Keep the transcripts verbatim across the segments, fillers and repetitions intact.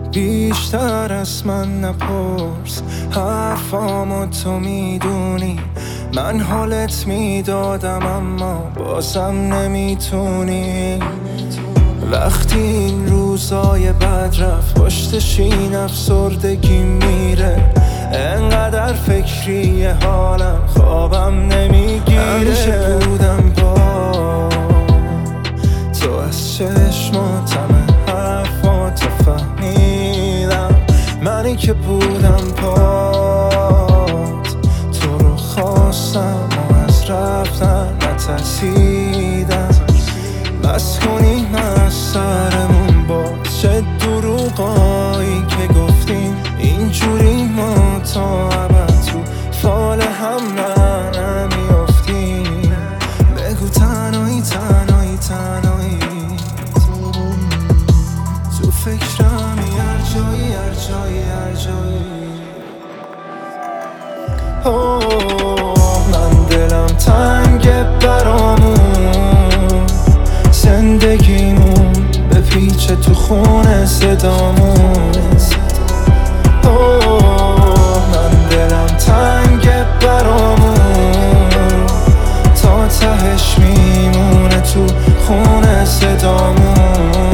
بیشتر از من نپرس، حرفامو تو میدونی. من حالت میدادم اما بازم نمیتونی. وقتی این روزای بد رفت پشتش این افسردگی میره، انقدر فکری حالم خوابم نمیگیره. همیشه بودم با تو، از چشماتم حرفاتو فهمیدم. منی که بودم پات، تو رو خواستم و از رفتن نترسیدم. بس کنیم از سرمون با چه دروغایی که گفتیم، اینجوری ما تا ابد تو فال هم نمیافتیم. بگو تنهایی تنهایی تنهایی تو فکرمی، هر جایی هر جایی هر جایی. اوه من دلم تنگه برامون، زندگیمون به پیچه تو خونه صدامون. اوه من دلم تنگه برامون، تا تهش میمونه تو خونه صدامون.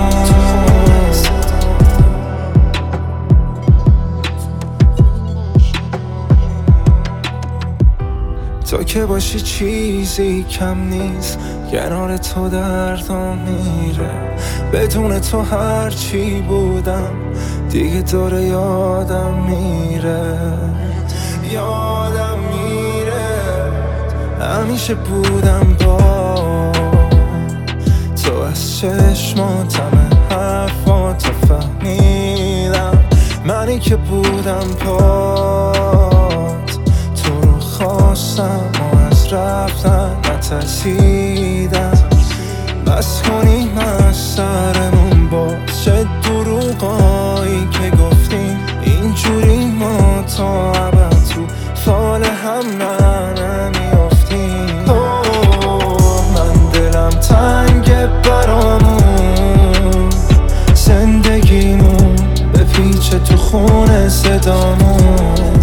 تو که باشی چیزی کم نیست، کنار تو دردم میره. بدون تو هرچی بودم دیگه داره یادم میره، یادم میره. همیشه بودم با تو، از چشماتم حرفاتو فهمیدم. منی که بودم پات، تو رو خواستم و از رفتن نترسیدم. بس کنیم از سرمون با چه دروغایی که گفتیم، اینجوری ما تا ابد تو فال هم نمیافتیم. اوه من دلم تنگه برامون، زندگیمون به پیچه تو خونه صدامون.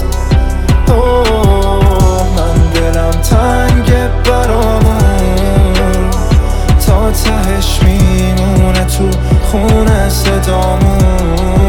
اوه من دلم تنگه برامون، تا تهش میمونه تو خونه صدامون.